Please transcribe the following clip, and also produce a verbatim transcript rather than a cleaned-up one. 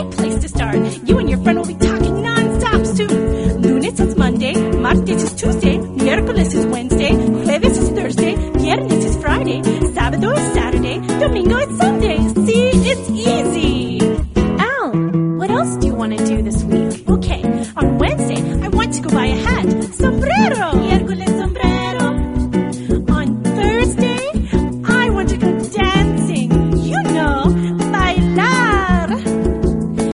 great place to start. You and your friend will be talking non-stop soon. Lunes is Monday, martes is Tuesday, miércoles is Wednesday, jueves is Thursday, viernes is Friday, sábado is Saturday, domingo is Sunday. See, it's easy. Al, what else do you want to do this